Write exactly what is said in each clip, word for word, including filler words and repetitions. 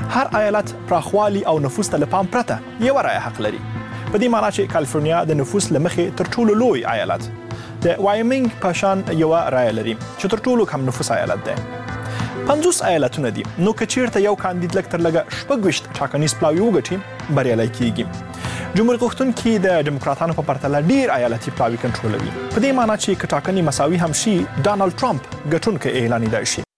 هر ایالت پراخوالي او نفوس ته لپام پرته یو رایه حق لري. په دې معنی چې کالیفورنیا د نفوس لمخې تر ټولو لوی ایالت د وایمنګ په شان یو رایه لري چې تر ټولو کم نفوس ایالت دی. پنځوس ایالتونه دي، نو که چیرته یو کاندید لږ تر لږه شپږ ویشت ټاکنیز پلاوي وګټي بریالی کیږي. جمهوریت غوښتونکي د ډیموکراتانو په پرتله ډیر ایالتي پلاوي کنټرولوي. په دې معنی چې که ټاکنې مساوي هم شي ډانلډ ټرمپ ګټونکی اعلانېدای شي.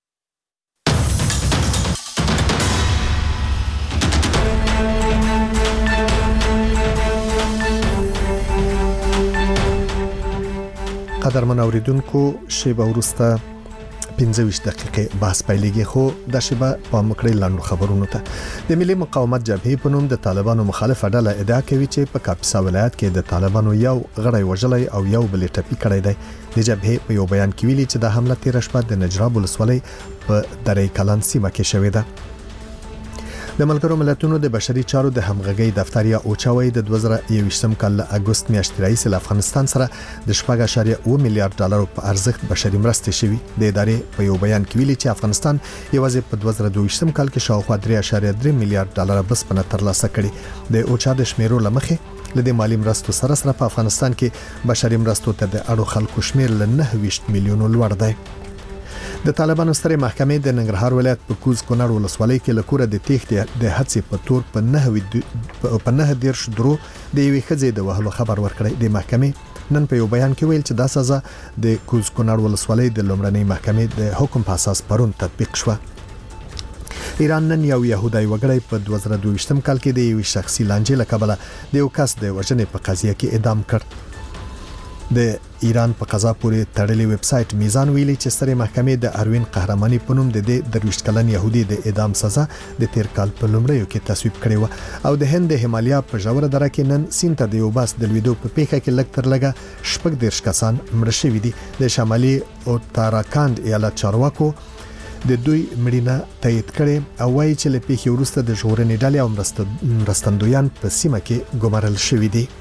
قدرمن اوریدونکو، شیبه وروسته پنځه ویشت دقیقې بحث پیلېږي، خو د شیبه په مکړې لاندو خبرونو ته د ملي مقاومت جبهې په نوم د طالبانو مخالفه ډله ادعا کوي چې په کاپیسا ولایت کې د طالبانو یو غړی وژلی او یو بل ټپي کړی دی. د جبهې په یو بیان کې ویلي چې د حمله تیره شپه د نجراب ولسوالۍ په درې کلان سیمه کې شوې ده. د ملګرو ملتونو د بشري چارو د همغږۍ دفتر یا اوچاوي د دوه زره یوویشتم کال له اګوست میاشتې راهیسې له افغانستان سره د شپږ اعشاریه اوه میلیارډ ډالرو په ارزښت بشري مرستې شوي. د ادارې په یو بیان کې ویلي چې افغانستان یوازې په دوه زره دوه ویشتم کال کې شاوخوا درې اعشاریه درې میلیارډ ډالر بسپنه ترلاسه کړي. د اوچا د شمیرو لمخې له د مالی مرستو سره سره په افغانستان کې بشري مرستو ته د اړو خلکو شمیر له نهه ویشت میلیونو لوړ دی. د طالبانو سترې محکمې د ننګرهار ولایت په کوز کونړ ولسوالۍ کې له کوره د تېښتې د هڅې په تور په نهه په نهه دیرش درو د یوې ښځې د وهلو خبر ورکړی. د محکمې نن په یو بیان کې ویل چې دا سزا د کوز کونړ ولسوالۍ د لومړنۍ محکمې د حکم په اساس پرون تطبیق شوه. ایران نن یو يهودي وګړی په دوه زره دوه ویشتم کال کې د یو شخصي لانجې له کبله د یو کس د وژنې په قضیه کې اعدام کړ. د ایران په قضا پورې تړلې ویب سټ میزان ویلي چې سترې محکمې د اروین قهرماني په نوم د دې درویشت کلن يهودي د اعدام سزا د تیر کال په لومړیو کې تصویب کړې و. او د هند د هیمالیا په ژوره دره کې نن سیند ته د یو باس د لویدو په پیښه کې لږ تر لږه شپږ دیرش کسان مړه شوي دي. د شمالي اوتاراکاند ایالت چارواکو د دوی مړینه تایید کړي او وایي چې له پیښې وروسته د ژغورنې ډلې او مرستندویان په سیمه کې ګمارل شوي دي.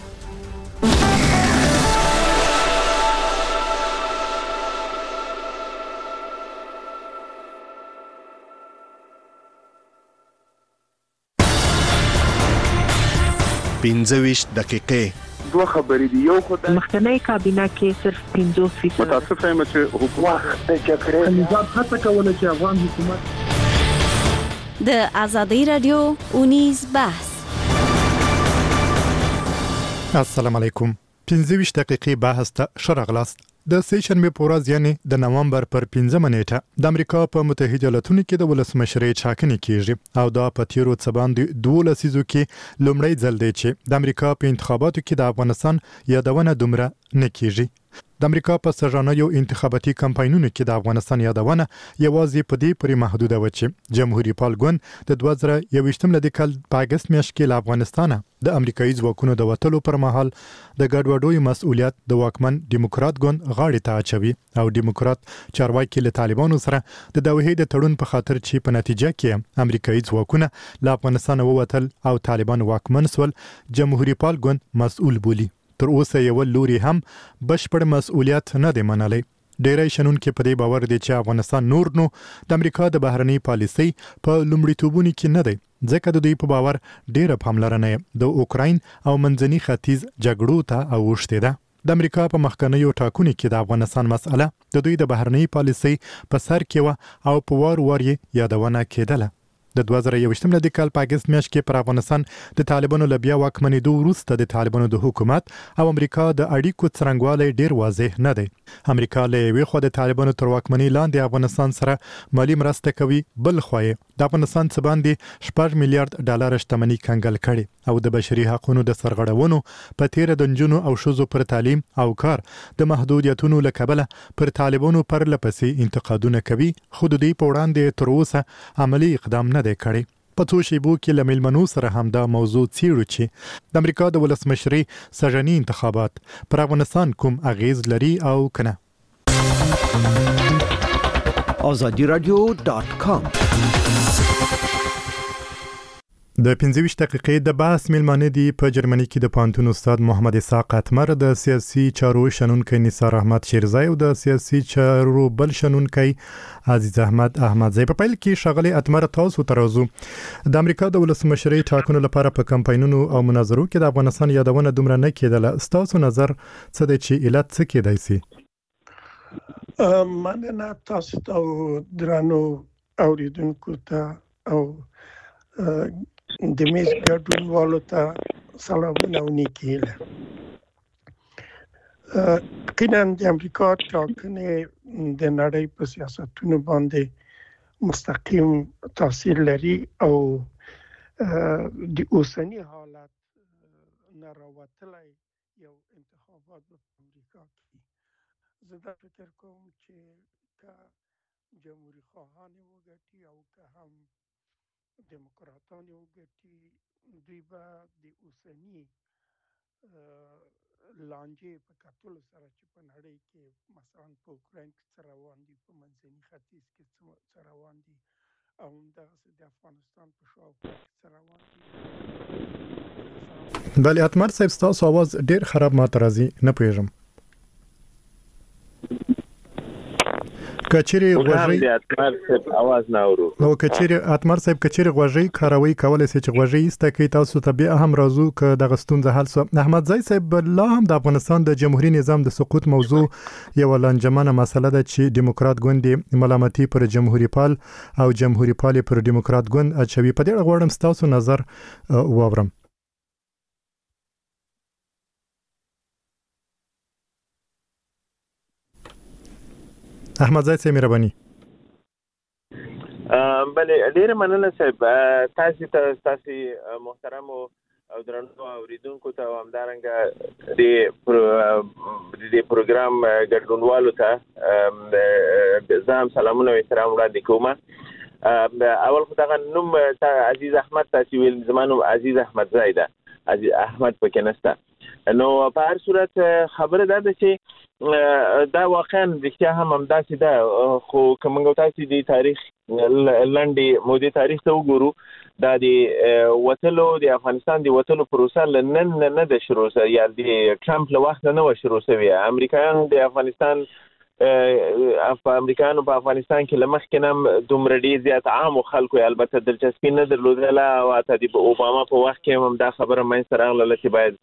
پنځه ویشت دقیقې دوه خبرې دي. یو خدای مخکنی کابینه کې صرف پنځوس فیصد متاسف یم چې حکومت د جګړې نظام هڅه کوله چې افغان حکومت د ازادي رادیو اونیز بحث. السلام علیکم. پنځه ویشت دقیقې بحث ته شرغلاست. د سیشنبه په ورځ یعنی د نومبر پر پنځمه نیټه د امریکا په متحده ایالاتونو کې د ولسمشرۍ ټاکنې کیږي او دا په تیرو څه باندې دوه لسیزو کې لومړی ځل دی چې د امریکا په انتخاباتو کې د افغانستان یادونه دومره نه کیږي. د امریکا په سرانیو انتخاباتي کمپاینونو کې د افغانستان یادونه یوازې په دې پورې محدوده و چې جمهوریت پال ګوند د دوه زره یوویشتم کال په اگست میاشت کې له افغانستان د امریکایي ځواکونو د وټلو پر مهال د ګډوډوي مسؤلیت د واکمن دیموکرات ګوند غاړې ته اچوي او دیموکرات چارواکي له طالبانو سره د دوحې د تړون په خاطر چې په نتیجه کې امریکایي ځواکونه له افغانستان ووتل او طالبان واکمن سول جمهوریت پال ګوند مسؤل بولی. تر اوسه یو لوري هم بشپړ مسؤلیت نه دی منلی. ډیری شنونکي په دې باور دي چې افغانستان نور نو د امریکا د بهرنۍ پالیسۍ په لومړیتوبونو کې نه دی، ځکه د دوی په باور ډیره پاملرنه د اوکراین او منځني ختیځ جګړو ته اوښتې ده. د امریکا په مخکنیو ټاکنو کې د افغانستان مسأله د دوی د بهرنۍ پالیسۍ په سر کې و او په وار وار یادونه کېدله. د دوه زره یوویشتم کال په اگست میاشت کې پر افغانستان د طالبانو له بیا واکمنېدو وروسته د طالبانو د حکومت او امریکا د اړیکو څرنګوالی ډیر واضح نه دی. امریکا له یوې خوا د طالبانو تر واکمنۍ لاندې افغانستان سره مالی مرسته کوي، بل خوا د افغانستان څخه باندې شپږ میلیارډ ډالر شتمنۍ کنګل کړي او د بشري حقوقو د سرغړونو په تیر د نجونو او ښځو پر تعلیم او کار د محدودیتونو له کبله پر طالبانو پر لپسې انتقادونه کوي، خو د دې په وړاندې تر اوسه عملی اقدام نه دی کړی. په څو شیبو کې له میلمنو سره هم دا موضوع څیړو چې د امریکا د ولسمشرۍ سږني انتخابات پر افغانستان کوم اغیز لري او کنه. azadi radio dot com د پنځه ویشت دقیقې د بحث میلمانه دي په جرمني کې د پوهنتون استاد محمد اسحاق اتمر، د سیاسي چارو شنونکی نثار احمد شیرزای او د سیاسي چارو بل شنونکی عزیز احمد احمدزی. په پیل کې ښاغلي اتمر تاسو ته راځو. د امریکا د ولسمشرۍ ټاکنو لپاره په کمپاینونو او مناظرو کې د افغانستان یادونه دومره نه کېدله. ستاسو نظر څه دی چې علت څه کېدای سي؟ مننه تاسو ته درانو اوریدونکو ته او د میز ګډونوالو ته سلامونه او نیکي هیله. یقینا د امریکا ټاکنې د نړۍ په سیاستونو باندې مستقیم تاثیر لري او د اوسنی حالت نه راوتلی یو انتخابات په امریکا کې زه دا فکر کوم چې که جمهوری خواهان وګټي او که هم دموکراتان وګټي دوی به د اوسنی لانجې په کتلو سره چې په نړۍ کې مثلا په اوکراین کې څه روان دي، په منځني ختیځ کې څه روان دي او همدغسې د افغانستان په شاوخوا کې څه روان دي. بله اتمر صاحب ستاسو آواز ډېر خراب ماته راځي، نه پوهېږم. کچېرې غوږی د اتمر صاحب आवाज نه اورو. نو کچېرې اتمر صاحب کچېرې غوږی کاروي کولای شي چې غوږی ایسته کوي تاسو ته بیا هم راځو که دغه ستونزه حل سو. احمدزی صاحب لا هم د افغانستان د جمهوریت نظام د سقوط موضوع یو لنجمنه مسله ده چې دیموکرات ګوند ملامتي پر جمهوریت پال او جمهوریت پال پر دیموکرات ګوند اچوي. په دې اړه غواړم تاسو نظر واورم. احمدزی صاحب مهرباني. بله ډیره مننه صاحب. تاسو ته تاسو محترم او درنو اوریدونکو ته همدارنګه د د پروګرام ګډونوالو ته زم سلامونه او احترام وړاندې کوم. اول خو دغه نوم عزیز احمد تاسو ویل، زمانو عزیز احمدزی ده، عزیز احمد پکې نشته. نو په هر صورت خبره ده چې دا واقعا رښتیا هم همداسې ده، خو که موږ تاسو د تاریخ لنډې مودې تاریخ ته وګورو، دا د وتلو د افغانستان د وتلو پروسه له نن نه ده شروع شوې، یا د ټرمپ له وخته نه وه شروع شوې. امریکایانو د افغانستان امریکایانو په افغانستان کې له مخکې نه هم دومره ډېر زیات عامو خلکو یې البته دلچسپي نه درلودله او حتی د اوباما په وخت کې هم دا خبره منځته راغله چې باید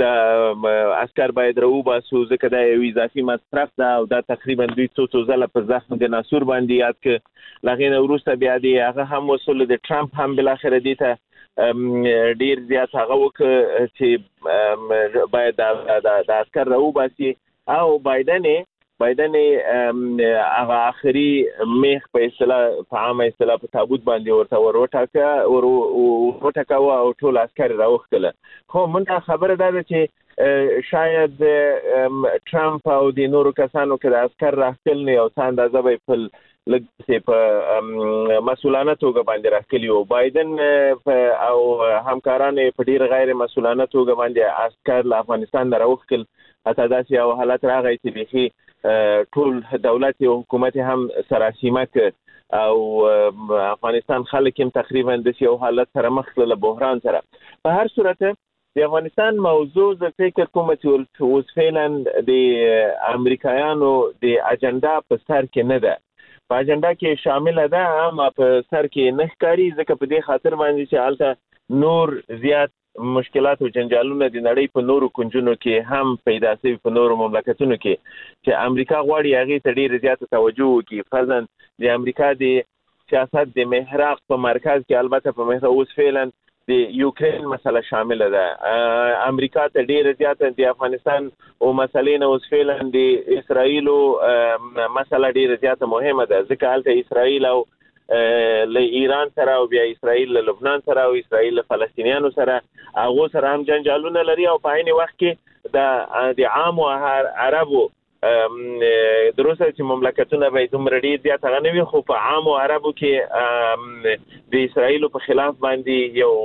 د عسکر باید راوباسو ځکه دا یو اضافي مصرف ده او دا تقریبا دوی څو څو ځله په زخم د ناسور باندې یاد کړ. له هغې نه وروسته بیا د هغه هم وصل د ټرمپ هم بالاخره دې ته ډېر زیات هغه وکړه چې باید د عسکر راوباسي او بایدن بایدن هغه آخري میخ په اصطلاح په عامه اصطلاح په تابوت باندې ورته ور وټاکه ور وټاکاوه او ټول عسکر راوښتله. خو موږ خبره ده چې شاید ټرمپ او د نورو کسانو کې د عسکر راښکل نه یو څه اندازه به په لږ په مسؤلانه توګه باندې راښکلي وو. بایدن او همکاران په ډېر غیر مسؤلانه توګه باندې عسکر له افغانستان نه راوښکل. حتی داسې یو حالت راغی چې بیخي ټول دولت او حکومت هم سراسیمه کړ او افغانستان خلک هم تقریبا د یو حالت سره مخ له بحران سره. په هر صورت د افغانستان موضوع زه فکر کوم چې اوس فعلا د امریکایانو د اجنډا په سر کې نه ده، په اجنډا کې شامل ده اما په سر کې نه ښکاري، ځکه په دې خاطر باندې چې هلته نور زیات مشکلات او جنجالونه د نړۍ په نورو کنجونو کې هم پیدا شوي، په نورو مملکتونو کې چې امریکا غواړي هغې ته ډېره زیاته توجه وکړي. فرضاً د امریکا د سیاست د محراق په مرکز کې البته په محراق اوس فعلا د یوکرین مسله شامله ده. امریکا ته ډېره زیاته د افغانستان او مسلې نه اوس فعلا د اسرائیلو مسله ډېره زیاته مهمه ده، ځکه هلته اسرائیل او له ایران سره او بیا اسرائیل له لبنان سره او اسرائیل له فلسطینیانو سره هغو سره هم جنجالونه لري او په عین وخت کې د عامو عربو دروسه چې مملکتونه به دومره ډېر زیات هغه نه وي، خو په عامو عربو کې د اسرائیلو په خلاف باندې یو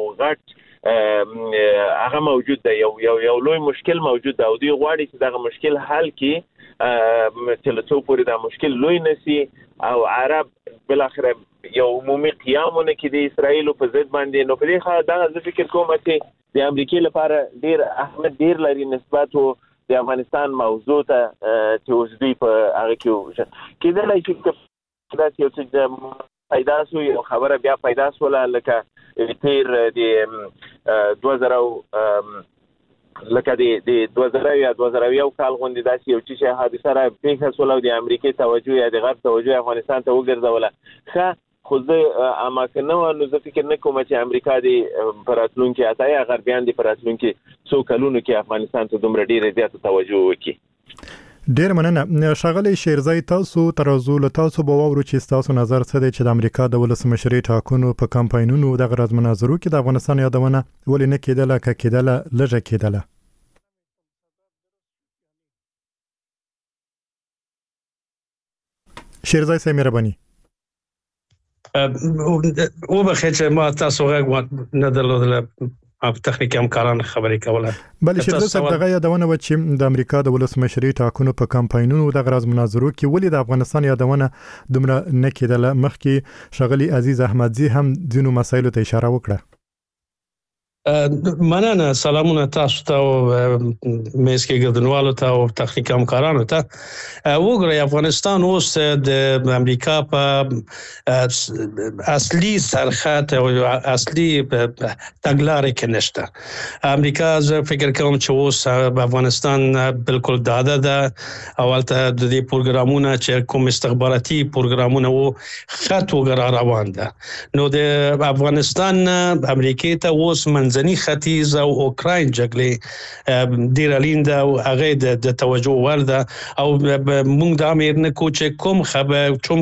غټ هغه موجود ده، یو یو یو لوی مشکل موجود ده او دوی غواړي چې دغه مشکل حل کړي چې له څو پورې دا مشکل لوی نشي او عرب بالاخره یو عمومي قیامونه کې د اسرایل په ضد باندې نو په دې خاطر دا زه فکر کوم چې د امریکای لپاره ډیر اهمیت ډیر لري نسبت د افغانستان موضوع ته چې اوس دوی په هغه کې کېدلای شي چې دا یو څه پیدا شو یو خبره بیا پیدا شوله لکه تیر د دوه زره لکه د دوه زره یا دوه زره یو کال غونډې داسې یو چې حادثه را پیښه شوله او د امریکای توجه یا د غرب توجه افغانستان ته وګرځوله ښه خو زه اماکنه نو زه فکر نه کوم چې امریکا د پراتلونکي اته یا غربیان د پراتلونکي څو کلونو کې افغانستان ته دومره ډیره زیاته توجه وکړي. ډیر مننه ښاغلی شیرزای، تاسو ترازو له تاسو به واورو چې تاسو نظر څه دی چې د امریکا د ولسمشرۍ ټاکنو په کمپاینونو د غرض مناظرو کې د افغانستان یادونه ولې نه کېدله که کېدله لږه کېدله؟ شیرزای صاحب مهرباني. او بخیر چې ما تاسو غږ نه درلودل په تخنیکي همکارانو خبرې کوله. بلې شیرزای صاحب دغه یادونه و چې د امریکا د ولسمشرۍ ټاکنو په کمپاینونو د غرض مناظرو کې ولې د افغانستان یادونه دومره نه کېدله؟ مخکې ښاغلي عزیز احمدزي هم ځینو مسایلو ته اشاره وکړه. مننه، سلامونه تاسو ته او میز کې ګډونوالو ته او تخنیکي همکارانو ته. وګورئ افغانستان اوس د امریکا په اصلي سرخط او اصلي تګلارې کې نشته. امریکا زه فکر کوم چې اوس افغانستان بالکل داده ده او البته د دې پروګرامونه چې کوم استخباراتي پروګرامونه وو خط وګرا روان ده. نو د افغانستان امریکای ته اوس منځني ختیځ او اوکراین جګړې ډیر اړین ده او هغه د توجه وړ ده او موږ د امیر نه کو چې کوم خبر چوم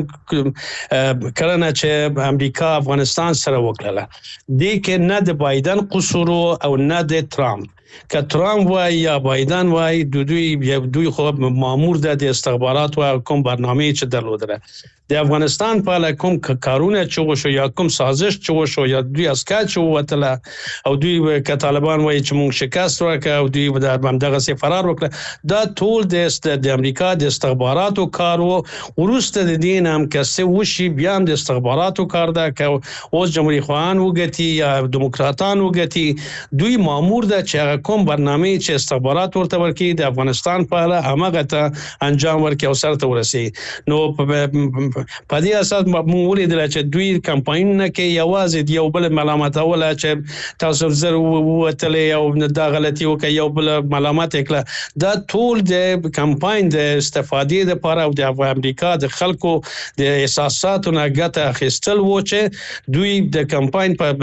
کړنه چې امریکا افغانستان سره وکړه دې کې نه د بایدن قصور او نه د ترامپ. که ترامپ وای یا بایدن وای دو دوی دوی خو مامور ده د استخبارات او کوم برنامه چې درلودره د افغانستان په اړه کوم کارونه چې وشو یا کوم سازش چې وشو یا دوی اسکات چې وته او دوی ک طالبان وای چې موږ شکست ورکړ او دوی د همدغه سي فرار وکړه دا ټول د امریکا د استخباراتو کار او ورسته د دین هم کسه وشي بیا د استخباراتو کار ده ک اوس جمهوریت خوان وګتی یا دموکراتان وګتی دوی مامور ده چې کوم برنامه چې استخبارات ورته ورکي د افغانستان په اړه هغه ته انجام ورکړي او سره ته ورسي. نو په دې اساس موږ ولیدل چې دوی کمپاین نه کې یوازې یو بل ملامت اوله چې تاسو زر وتلې او دا غلطي وکړي یو بل ملامت وکړه دا ټول د کمپاین د استفادې لپاره او د امریکا د خلکو د احساساتو نه ګټه اخیستل و چې دوی د کمپاین په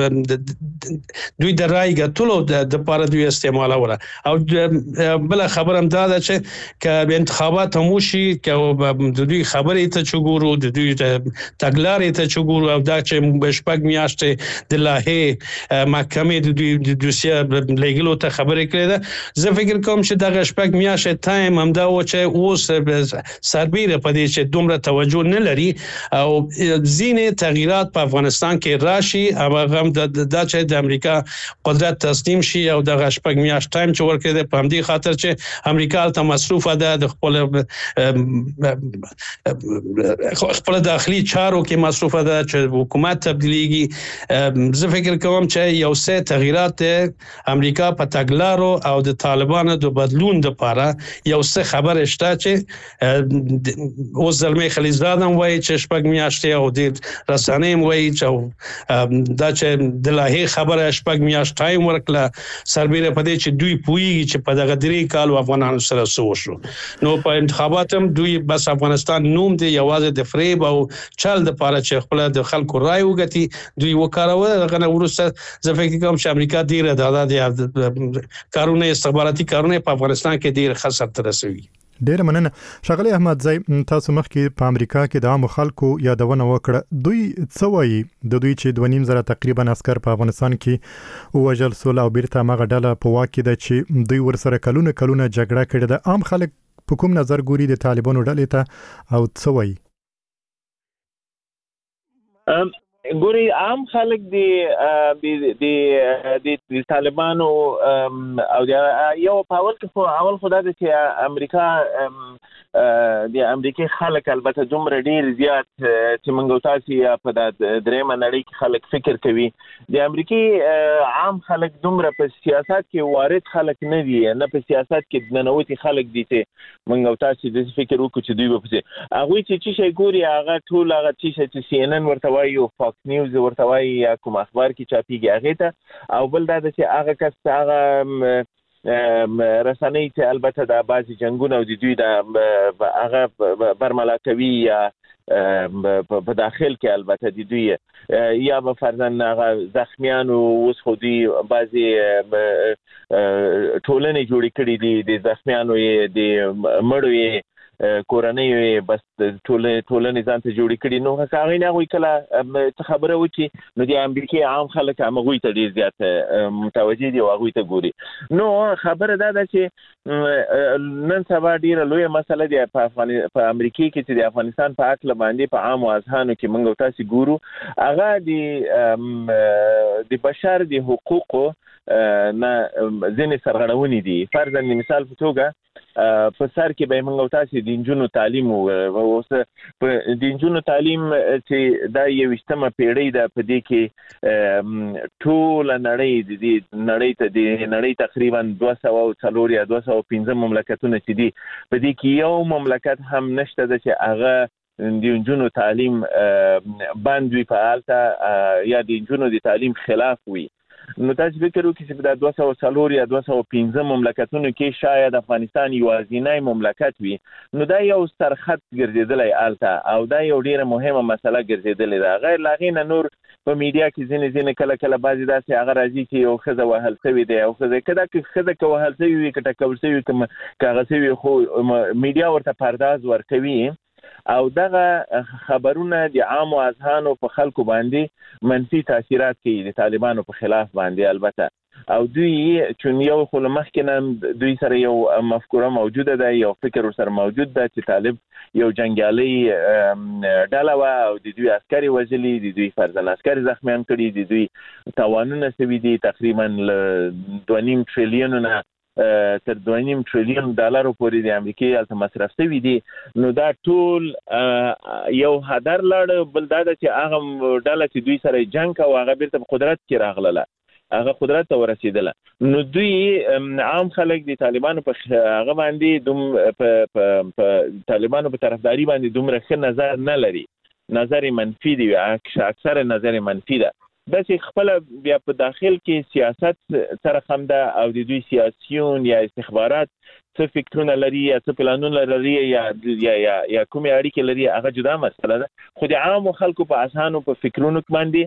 دوی د رای ګټلو د لپاره دوی استعمالوله. او بل خبر هم دا ده چې ک انتخابات هم وشي ک د دوی خبرې ته چګورو د دوی تګلارې ته چګورو او دا چې بشپږ میاشتې د لاهه محکمې د دوی د دوسیه لګلو ته خبرې کړې ده. زه فکر کوم چې دا شپږ میاشتې ټایم هم دا و چې اوس سربېره په دې چې دومره توجه نه لري او ځینې تغییرات په افغانستان کې راشي هغه هم دا چې د امریکا قدرت تسلیم شي او د شپږ میاشت ټایم چې ورکړي په همدې خاطر چې امریکا ته مصروفه ده د خپل خپل داخلي چارو کې مصروفه ده چې حکومت تبدیلیږي. زه فکر کوم چې یو څه تغییرات امریکا په تګلارو او د طالبانو د بدلون لپاره یو څه خبر شته چې اوس زلمي خلیزاد هم وایي چې شپږ میاشتې او د رسنۍ هم وایي چې دا چې د لاهي خبره شپږ میاشت ټایم ورکړه سربېره په دې چې دوی پوهیږي چې په دغه درې کال افغانانو سره څه وشو. نو په انتخابات هم دوی بس افغانستان نوم دی یوازې د فریب او چل د لپاره چې خپل د خلکو رائے وګټي دوی وکاروي. دغه ورسته زه فکر کوم چې امریکا ډیره د کارونه استخباراتي کارونه په افغانستان کې ډیر خسر تر رسوي. ډیر مننه ښاغلی احمدزی، تاسو مخکې په امریکا کې د عام خلکو یادونه وکړه. دوی څه وایي د دوی چې دوه نیم زره تقریبا عسكر په افغانستان کې وژل سول او بیرته مغه ډله په واک کې ده چې دوی ورسره کلونه کلونه جګړه کړې ده. عام خلک په کوم نظر ګوري د طالبانو ډلې ته او څه وایي؟ ګوري عام خلک د د د طالبانو او یو په اول کې خو اول خدای چې امریکا د امریکای خلک البته دومره ډیر زیات چې موږ تاسو یا په د درېمه نړۍ کې خلک فکر کوي د امریکای عام خلک دومره په سیاست کې وارد خلک نه دي، نه په سیاست کې ننوتي خلک دي چې موږ تاسو د فکر وکړو چې دوی به هغه چې شي ګوري هغه ټول هغه چې سی ان ان ورته وایي او فاکس نیوز ورته وایي یا کوم اخبار کې چاپیږي هغه ته، او بل دا چې هغه کس هغه رسنۍ چې البته د بعضي جنگونو او د دوی د هغه برملا کوي یا په داخل کې البته د دوی یا به فرضاً هغه زخمیان او اوس خو دوی بعضي ټولنې جوړې کړې دي د زخمیانو یې د مړو کورنۍ بس ټولنې ټولنې ځان ته جوړې کړي. نو هغه نه غوي کله خبره وچی نو د امریکای عام خلک هم غوي ته ډیر زیات متوجي دي او غوي ته ګوري. نو خبره دا ده چې نن سبا ډیره لویه مسله ده په افغانستان په امریکا کې چې د افغانستان په اړه باندې په عام اذهانو کې موږ تاسو ګورو هغه د د بشر د حقوقو نه ځینې سرغړونې دي. فرضاً مثال په توګه په سر کې به موږ تاسو د انجونو تعلیم او اوس په د انجونو تعلیم چې دا یو وشتمه پیړۍ ده، په دې کې ټول نړۍ د نړۍ ته د نړۍ تقریبا دوه سوه او څلور یا دوه سوه او پنځه مملکتونه چې دي، په دې کې یو مملکت هم نشته چې هغه د انجونو تعلیم بند وي په حالت یا د انجونو د تعلیم خلاف وي. نو تاسو فکر وکړئ چې د دوه سوه څلور یا دوه سوه پنځه مملکتونو کې شاید افغانستان یوازینی مملکت وي. نو دا یو سرخط ګرځیدلی الته او دا یو ډیره مهمه مسله ګرځیدلې ده. غیر لاغینه نور په میډیا کې ځینې ځینې کله کله بعضې داسې هغه راځي چې یو ښځه وهل شوې دی او ښځه که دا ښځه که وهل شوې وي که ټکول شوې که هغه شوې خو میډیا ورته پرداز ورکوي او دغه خبرونه د عامو اذهانو په خلکو باندې منفي تاثیرات کوي د طالبانو په خلاف باندې البته، او دوی چون یو خو مخکې نه دوی سره یو مفکوره موجوده ده، یو فکر سره موجود ده چې طالب یو جنګیالي ډله وه او د دوی عسکري وژلي، د دوی فرضاً عسکري زخمیان کړي، د دوی تاوانونه شوي دي تقریبا دوه نیم تریلیون نه تر دوه نیم تریلیون ډالرو پورې د امریکای هلته مصرف شوي دي. نو دا ټول یو هدر لاړ. بل دا ده چې هغه ډله چې دوی سره جنګ کوي هغه بیرته په قدرت کې راغله، هغه قدرت ته ورسېدله. نو دوی عام خلک د طالبانو په هغه باندې دوم په طالبانو په طرفداري باندې دومره ښه نظر نه لري، نظر منفي دی، اکثر نظر منفي ده. دا چې خپل بیا په داخل کې سیاست سره هم ده او د دوی سیاسيون یا استخبارات څه فکرونه لري یا څه پلانونه لري یا یا یا کومې اړیکې لري هغه جدا مسله ده. خو د عامو خلکو په اذهانو په فکرونو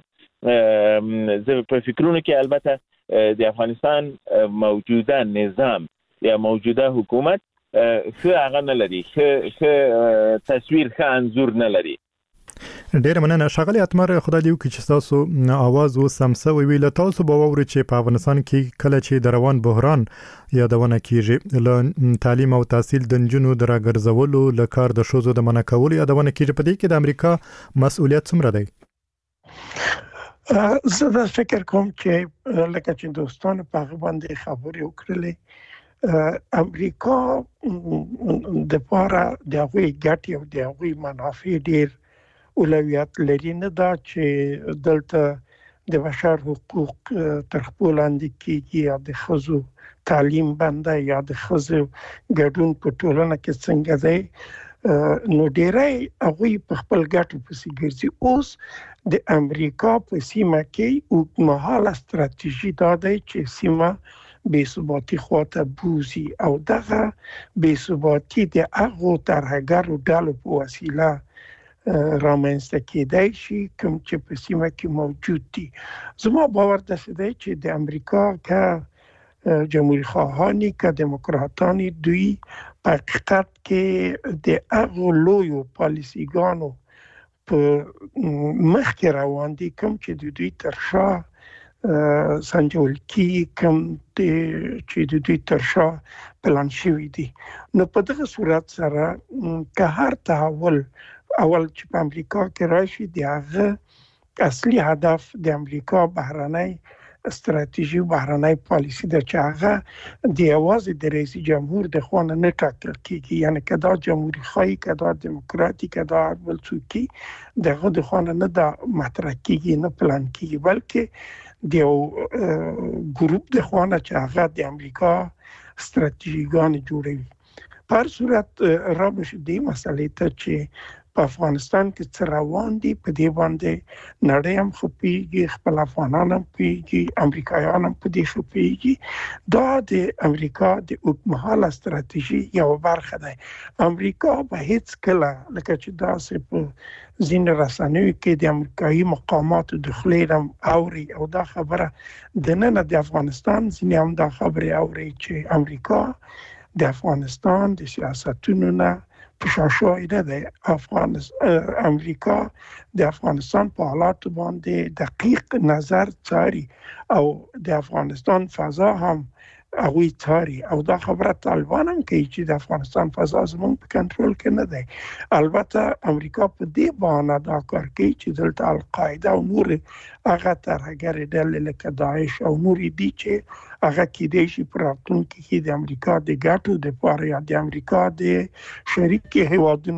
باندې زه په فکرونو کې البته د افغانستان موجوده نظام یا موجوده حکومت ښه هغه نه لري، ښه تصویر، ښه انځور نه لري. ډیر مننه ښاغلی اتمر، خدای دې وکړي چې تاسو اواز اوس سم سوی وي. له تاسو به واورئ چې په افغانستان کې کله چې د روان بحران یادونه کیږي له تعلیم او تحصیل د نجونو د راګرځولو له کار د ښځو د منع کولو یادونه کیږي، په دې کې د امریکا مسؤلیت څومره دی؟ زه دا فکر کوم چې لکه چې دوستانو په هغه باندې خبرې وکړلې، امریکا د پاره د هغوی ګټې او د هغوی منافع ډیر اولویت لري. نه دا چې دلته د بشر حقوق تر خپل لاندې کیږي یا د ښځو تعلیم بنده یا د ښځو ګډون په ټولنه کې څنګه دی، نو ډیری هغوی په خپل ګټو پسې ګرځي. اوس د امریکا په سیمه کې اوږدمهاله ستراتیژي دا دی چې سیمه بې ثباتي خواته بوزي او دغه بې ثباتي د هغو ترهګرو ډلو په وسیله رامنځته کېدای شي کوم چې په سیمه کې موجود دي. زما باور داسې دی چې د امریکا که جمهوری خواهانی که دموکراتانی دوی په حقیقت کې د هغو لویو پالیسیګانو په مخ کې روان دي کوم چې د دوی تر شا سنجول کیږي، کوم چې د دوی تر شا پلان شوي دي. نو په دغه صورت سره که هر تحول اول چې په امریکا کې راشي د هغه اصلي هدف د امریکا بهرنۍ ستراتیژي بهرنۍ پالیسي د چاغه د یوازې د رئیس جمهور د خوانه نه ټاکل کیږي، یعنی کدا جمهوریت خواهی کدا دموکراتي کدا بل څوک دغه د خوانه نه د مطرح کیږي نه پلان کیږي، بلکې د یو ګروپ د خوانه چاغه د امریکا ستراتیژیګان جوړوي. په هر صورت را بشه دې مسلې ته چې په افغانستان کې څه روان دي په دې باندې نړۍ هم خپيږي، خپل افغانان هم خپيږي، امریکایان هم په دې خپيږي. دا د امریکا د اوږدمهاله ستراتیژي یو برخه ده. امریکا به هیڅ کله لکه چې داسې په ځینې رسنیو کې د امریکایي مقاماتو د خولې هم اوري او دا خبره د نن د افغانستان ځینې هم دا خبره اوري چې امریکا د افغانستان د سیاستونو نه پشاشوی نه ده. افغانستان امریکا د افغانستان په حالات باندې دقیق نظر څاري او د افغانستان فضا هم هغوی څاري او دا خبره طالبان هم کوي چې د افغانستان فضا زموږ په کنټرول کې نه دی. البته امریکا په دې بهانه دا کار کوي چې دلته القاعده او نور هغه ترهګرې ډلې لکه داعش او نور دي چې هغه کېدای شي په راتلونکي کې د امریکا د ګټو دپاره یا د امریکا د شریک هیوادونو.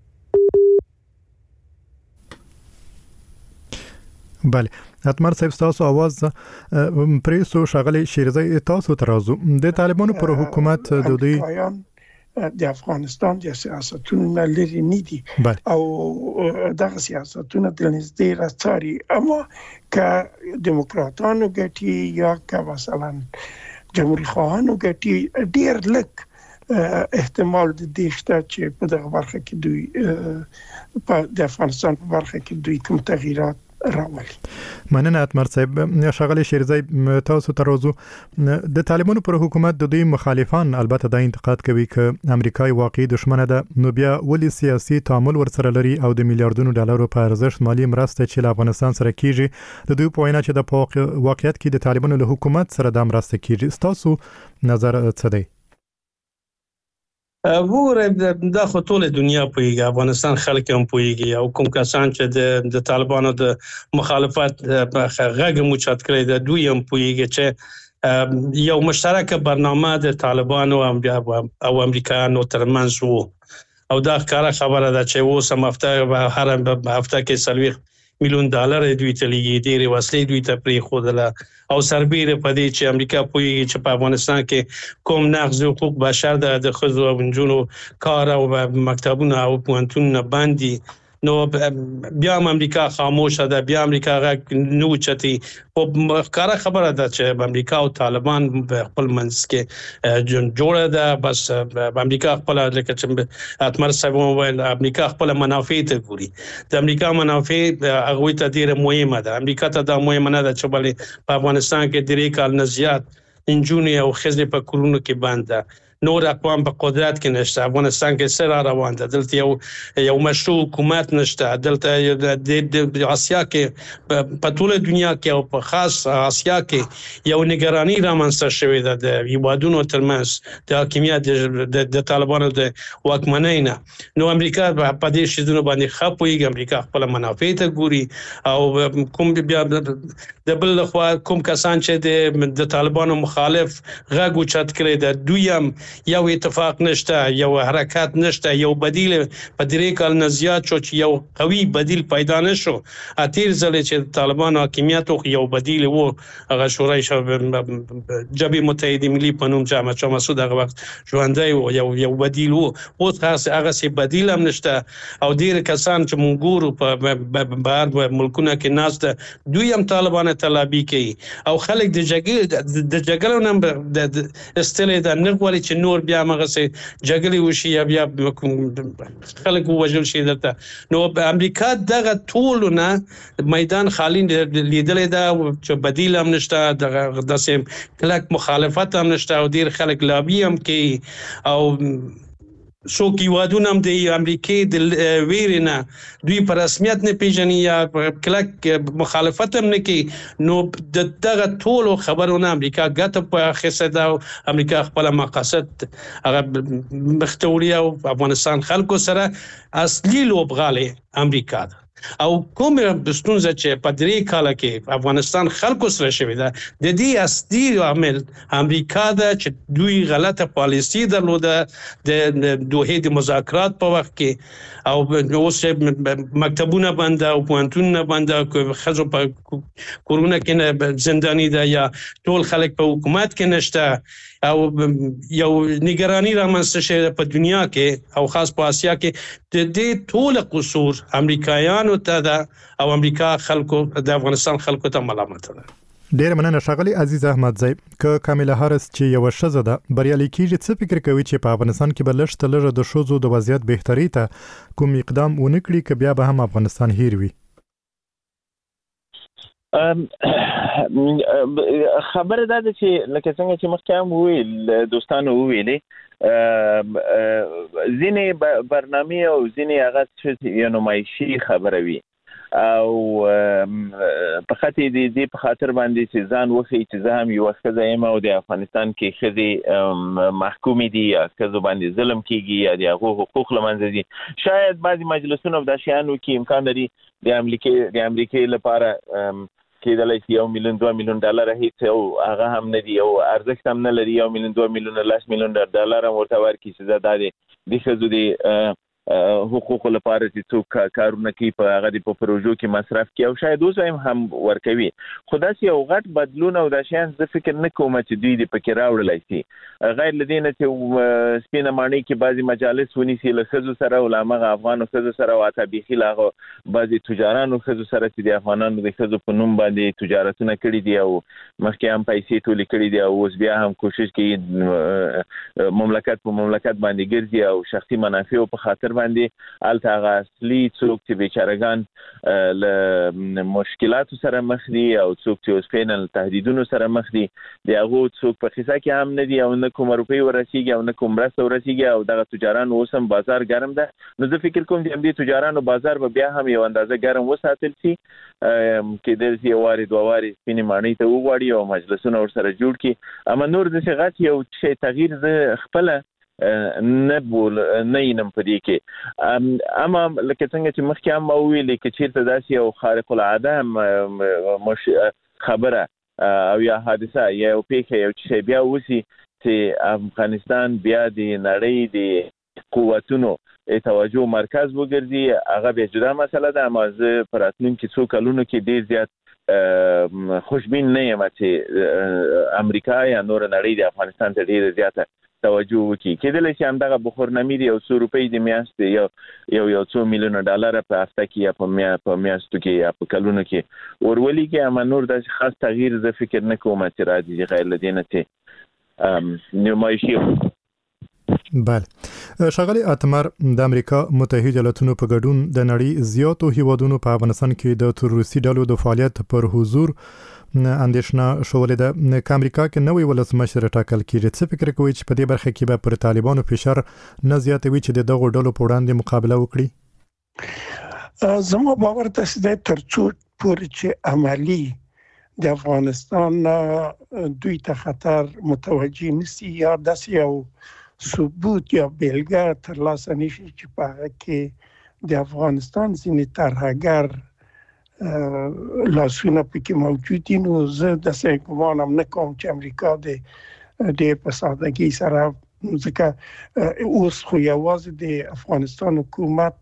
بله اتمر صاحب تاسو आवाज پریسو شغله شیرزای تاسو ترازو د طالبانو پر حکومت د دوی د افغانستان د سیاستونو لري نه دي او دغه سیاستونه د نږدې راڅاري، اما که دموکراتانو ګټي یا که مثلا جمهوریت خواهانو ګټي ډیر لږ احتمال د دې شته چې په دغه برخه کې دوی په د افغانستان په برخه کې دوی کوم تغییرات راولي. مننه اتمر صاحب. شغله شیرزای تاسو ترازو د طالبانو پر حکومت د دوی مخالفان البته دا انتقاد کوي چې امریکای واقعي دشمنه ده، نو بیا ولې سیاسي تعامل ورسره لري او د میلیارډونو ډالرو په ارزښت مالی مرسته چې له افغانستان سره کیږي د دوی په وینا چې د واقعیت کې د طالبانو له حکومت سره د مرسته کیږي. تاسو نظر څه دی؟ وګوره دا خو ټول دنیا پوهیږي، افغانستان خلک هم پوهیږي او کوم کسان چې د د طالبانو د مخالفت غږ موچات کړی د دوی هم پوهیږي چې یو مشترکه برنامه د طالبانو او امریکایانو ترمنځ وو او دا ښکاره خبره ده چې اوس هم هفته هر هفته کې څلوېښت میلیون ډالر دوی ته لیږي، ډېرې وسلې دوی ته پرېښودله او سربیره په دې چې امریکا پوهیږي چې په افغانستان کې کوم نقض حقوق بشر د ښځو او نجونو کار او مکتبونه او پوهنتونونه بند دي، نو بیا هم امریکا خاموشه ده، بیا امریکا غږ نه اوچتي. خو ښکاره خبره ده چې امریکا او طالبان په خپل منځ کې جوړه ده، بس امریکا خپله لکه چې اتمر صاحب وویل امریکا خپله منافع ته ګوري. د امریکا منافع هغوی ته ډېره مهمه ده. امریکا ته دا مهمه نه ده چې ولې په افغانستان کې درې کال نه زیات نجونې او ښځې په کورونو کې بند ده، نور اقوام په قدرت کې نشته، افغانستان کې سره روان ده، دلته یو یو مشروع حکومت نشته، دلته د آسیا کې په ټول دنیا کې او په خاص آسیا کې یو نگرانی رامنځته شوې ده د هیوادونو ترمنځ د حاکمیت د طالبانو د واکمنۍ نه. نو امریکا په دې شیزونو باندې ښه پوهېږي، امریکا خپله منافع ته ګوري او کوم بیا د بل لخوا کوم کسان چې د طالبانو مخالف غږ اوچت کړی ده دوی هم یو اتفاق نشته، یو حرکت نشته، یو بدیل په درې کال نه زیات شو چې یو قوي بدیل پیدا نشو. اتیر ځلې چې طالبان حاکمیت یو بدیل وو هغه شورای جبهه متحده ملي په نوم چې احمد شاه مسعود هغه وخت ژوندی و، یو یو بدیل وو، اوس هغه سي بدیل هم نشته او ډیر کسان چې مونږ ګورو په بهر ملکونو کې ناست دوی هم طالبان طلبي کوي او خلک د جګړې د جګړې نم د استلې د نغوري چې نور بیا مغه سي جګړې وشي یا بیا خلک وژل شي دلته. نو امریکا دغه ټولونه میدان خالی لیدل دا چې بدیل هم نشته، دغه داسې کلک مخالفت هم نشته او ډیر خلک لابي هم کوي او څوک یوادونه هم د امریکای د ویرینه دوی په رسمیت نه پیژني یا کلک مخالفت هم نه کوي. نو د دغه ټولو خبرونه امریکا ګټه په اخیسته ده او امریکا خپل مقاصد هغه مختوري او افغانستان خلکو سره اصلي لوبغاله امریکا ده. او کوم بستونزه چې په درې کال کې افغانستان خلکو سره شوې ده د دې اصلي عامل امریکا ده چې دوی غلطه پالیسی درلوده د دوه د مذاکرات په وخت کې او اوس مکتبونه بند او پوهنتونونه بند خزو په کورونا کې زنداني ده یا ټول خلک په حکومت کې نشته او یو نگرانی رامنځته شوه په دنیا کې او خاص په آسیا کې د دې ټول قصور امریکایانو ته ده او امریکا خلکو د افغانستان خلکو ته ملامت ده. ډیر مننه ښاغلي عزیز احمد زئی ک کامله هارس چې یو شزه ده بریالي کیږي څه فکر کوي چې په افغانستان کې بل لږ تلره د شوزو د وضعیت بهتري ته کوم اقدام ونکړي ک بیا به هم افغانستان هیر وي. خبره ده چې لکه څنګه چې مخکې هم ویل دوستانو ویلي ځینې برنامه او ځینې هغه یو نمایشي خبره وي او په خاطر دې دې په خاطر باندې چې ځان وخی چې زه هم یو ښځه یم او د افغانستان کې ښځې محکومې دي یا ښځو باندې ظلم کیږي یا د هغو حقوق له منځه ځي. شاید بعضې مجلسونه د شیانو کې امکان لري د امریکې د امریکې لپاره کېدلای شي یو میلیون دوه میلیون ډالر هیڅ او هغه هم نه دی او ارزښت هم نه لري یو میلیون دوه میلیون لاس میلیون ډالر ورته ورکړي چې دا د دې ښځو د حقوق لپاره چې څوک کارونه کوي په هغه د په پروژو کې مصرف کوي او شاید اوس هم ورکوي. خو داسې یو غټ بدلون او د شیان زه فکر نه کوم چې دوی د پکې راوړلی شي غیر له دې نه چې سپینه ماڼۍ کې بعضې مجالس ونیسي له ښځو سره او له همغه افغانو ښځو سره او حتی بیخي له هغه بعضې تجارانو ښځو سره چې د افغانانو د ښځو په نوم باندې تجارتونه کړي دي او مخکې هم پیسې ټولې کړي دي او اوس بیا هم کوشش کوي مملکت په مملکت باندې ګرځي او شخصي منافعو په خاطر باندې الته هغه اصلي څوک چې بیچارهګان له مشکلاتو سره مخ دي او څوک چې اوس فینل تهدیدونو سره مخ دي د هغو څوک په خیسه کې هم نه دي او نه کوم روپۍ ورسیږي او نه کوم مرسته ورسیږي او دغه تجاران اوس هم بازار ګرم ده. نو زه فکر کوم چې همدې تجارانو بازار به بیا هم یو اندازه ګرم وساتل شي کېدای شي یو وارې دوه وارې سپینې ماڼۍ ته وغواړي او مجلسونه ورسره جوړ کړي. اما نور داسې غټ یو شی تغییر زه خپله نه بول نه ینم په دې کې. اما لکه څنګه چې مخکې هم وویلې که چېرته داسې یو خارق العاده خبره او یا حادثه یا یو پیښه یو شی بیا وشي چې افغانستان بیا د نړۍ د قوتونو توجه مرکز وګرځي هغه بیا جدا مسله ده. اما زه په راتلونکي څو کلونو کې ډېر زیات خوشبین نه یم چې امریکا یا نور نړۍ د افغانستان ته ډېره زیاته توجه وکړي. کېدلی شي همدغه بخورنامي د یو څو روپۍ د میاشتې یو یو یو څو میلیونه ډالره په هفته کې یا په میا په میاشتو کې یا په کلونو کې ورولېږي. اما نور داسې خاص تغییر زه فکر نه کوم چې راځي غیر له دې نه چې نمایشي. بله ښاغلي اتمر د امریکا متحده ایالاتونو په ګډون د نړۍ زیاتو هیوادونو په افغانستان کې د تروریستي ډلو د فعالیت پر حضور اندېښنه شولې ده که امریکا کې نوې ولسمشر ټاکل کېږي څه فکر کوي چې په دې برخه کې به پر طالبانو فشار نه زیاتوي چې د دغو ډلو په وړاندې مقابله وکړي؟ زما باور داسې دی تر څو پورې چې عملي د افغانستان دوی ته خطر متوجه نشي یا داسې یو ثبوت یا بیلګه ترلاسه نشي چې په هغه کې د افغانستان ځینې ترهګر لاسونه پکې موجود دي نو زه داسې ګمان هم نه کوم چې امریکا د دې په سادګۍ سره ځکه اوس خو یوازې د افغانستان حکومت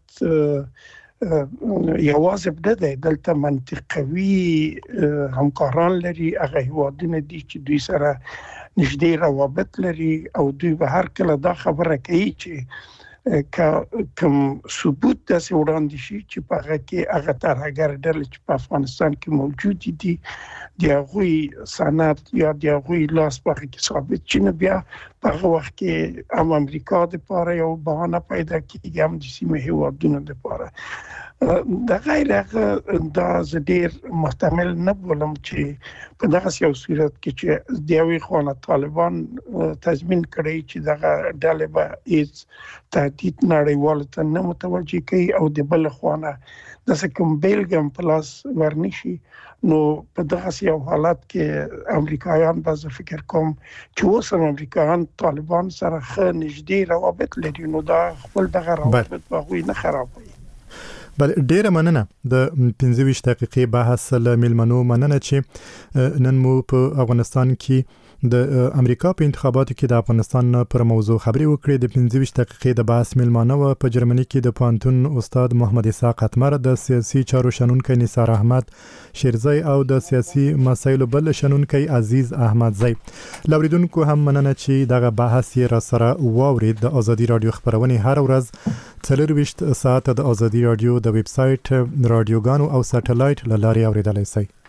یوازې نه دی دلته منطقوي همکاران لري هغه هیوادونه دي چې دوی سره نږدې روابط لري او دوی به هر کله دا خبره کوي چې کوم ثبوت داسې وړاندې شي چې په هغه کې هغه ترهګر ډلې چې په افغانستان کې موجود دي د هغوی سند یا د هغوی لاس په هغه کې ثابت شي نو بیا په هغه وخت کې هم امریکا دپاره یو بهانه پیدا کېږي هم د سیمې هیوادونو دپاره. د غیر هغه دا زه ډېر محتمل نه بولم چې په دغسې یو صورت کې چې د یوې خوا نه طالبان تضمین کړی چې دغه ډلې به هېڅ تهدید نړیوالو ته نه متوجه کوي او د بل خوا نه داسې کوم بیلګه هم په لاس ورنشي نو په دغسې یو حالت کې امریکایان به زه فکر کوم چې اوس هم امریکایان طالبان سره ښه نږدې روابط لري نو دا خپل دغه روابط به هغوی نه خرابوي. بل ډیره مننه د پنځه ویشت دقیقې بحث له میلمنو مننه چې نن مو په افغانستان کې د امریکا په انتخاباتو کې د افغانستان پر موضوع خبري وکړې. د پنځه ویشت دقیقې د بحث میلمانه و په جرمني کې د پوهنتون استاد محمد اسحاق اتمر، د سیاسي چارو شنونکی نثار احمد شیرزی او د سیاسي مسایلو بل شنونکی عزیز احمد زی. لوریدونکو هم مننه چې دغه بحث یې را سره واورید. د ازادي رادیو خبرونه هر ورځ څلور ویشت ساعت د ازادي رادیو د ویب سټ رادیوګانو او سټلایټ له لارې اوریدلای شئ.